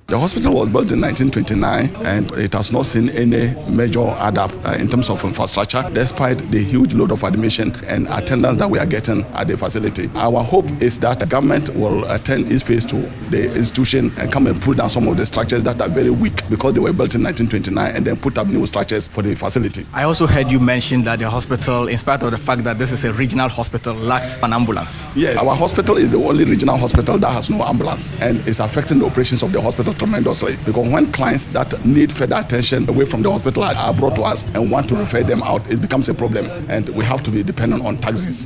The hospital was built in 1929 and it has not seen any major adapt in terms of infrastructure, despite the huge load of admission and attendance that we are getting at the facility. Our hope is that the government will turn its face to the institution and come and pull down some of the structures that are very weak because they were built in 1929 and then put up new structures for the facility. I also heard you mention that the hospital, in spite of the fact that this is a regional hospital, lacks an ambulance. Yes, our hospital is the only regional hospital that has no ambulance and is affecting the operations of the hospital tremendously, because when clients that need further attention away from the hospital are brought to us and want to refer them out, it becomes a problem and we have to be dependent on taxis.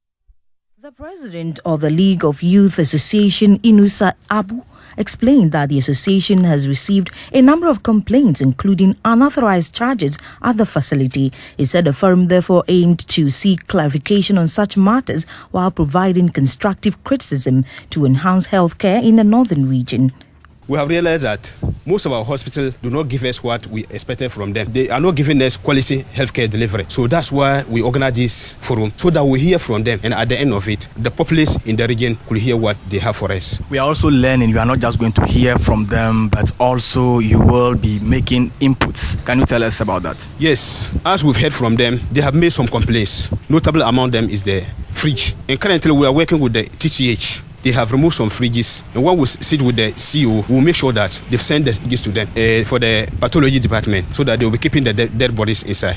The president of the League of Youth Association, Inusa Abu, explained that the association has received a number of complaints, including unauthorized charges at the facility. He said the firm therefore aimed to seek clarification on such matters while providing constructive criticism to enhance healthcare in the northern region. We have realized that most of our hospitals do not give us what we expected from them. They are not giving us quality healthcare delivery. So that's why we organize this forum, so that we hear from them. And at the end of it, the populace in the region could hear what they have for us. We are also learning. We are not just going to hear from them, but also you will be making inputs. Can you tell us about that? Yes. As we've heard from them, they have made some complaints. Notable among them is the fridge. And currently we are working with the TTH. They have removed some fridges, and when we sit with the CEO, we'll make sure that they've sent the fridges to them for the pathology department, so that they'll be keeping the dead bodies inside.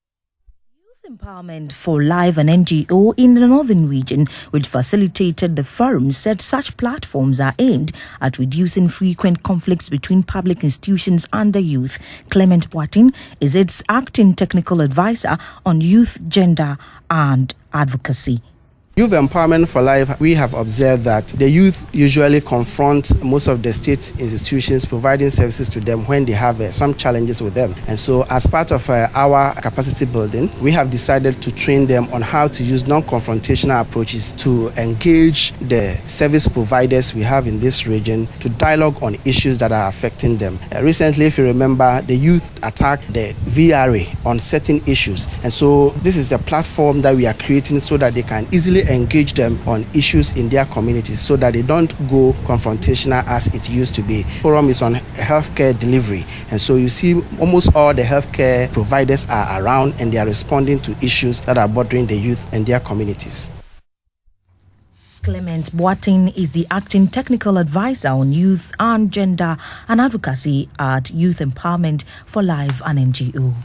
Youth Empowerment for Life, an NGO in the northern region, which facilitated the forum, said such platforms are aimed at reducing frequent conflicts between public institutions and the youth. Clement Boatin is its acting technical advisor on youth, gender and advocacy. Youth Empowerment for Life, we have observed that the youth usually confront most of the state institutions providing services to them when they have some challenges with them. And so as part of our capacity building, we have decided to train them on how to use non-confrontational approaches to engage the service providers we have in this region to dialogue on issues that are affecting them. Recently, if you remember, the youth attacked the VRA on certain issues. And so this is the platform that we are creating so that they can easily engage them on issues in their communities so that they don't go confrontational as it used to be. Forum is on healthcare delivery, and so you see almost all the healthcare providers are around and they are responding to issues that are bothering the youth and their communities. Clement Boatin is the acting technical advisor on youth and gender and advocacy at Youth Empowerment for Life, an NGO.